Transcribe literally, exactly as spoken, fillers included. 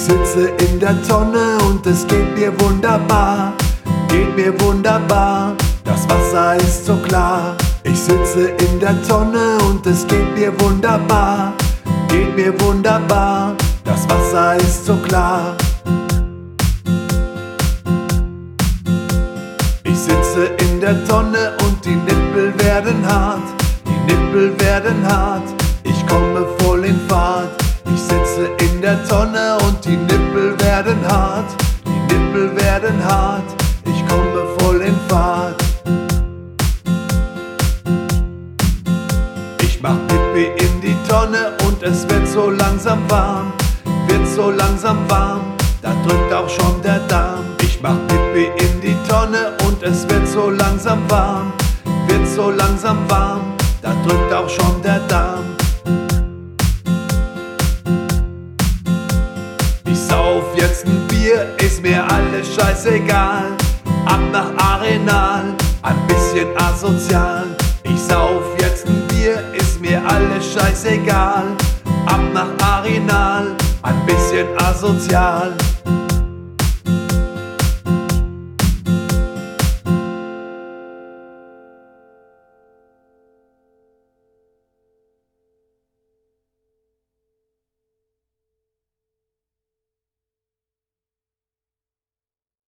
sitze in der Tonne und es geht mir wunderbar, geht mir wunderbar, das Wasser ist so klar. Ich sitze in der Tonne und es geht mir wunderbar, geht mir wunderbar, das Wasser ist so klar. Ich sitze in der Tonne und die Nippel werden hart, die Nippel werden hart, ich komme voll in Fahrt. Ich sitze in der Tonne und die Nippel werden hart, die Nippel werden hart, ich komme voll in Fahrt. Ich mach Pipi in die Tonne und es wird so langsam warm, wird so langsam warm, da drückt auch schon der Darm. Ich mach Pipi in die Tonne und es wird so langsam warm, wird so langsam warm, da drückt auch schon der Darm. Ich sauf jetzt ein Bier, ist mir alles scheißegal, ab nach Arenal, ein bisschen asozial. Ich sauf jetzt ein Bier, ist mir alles scheißegal, ab nach Arenal, ein bisschen asozial.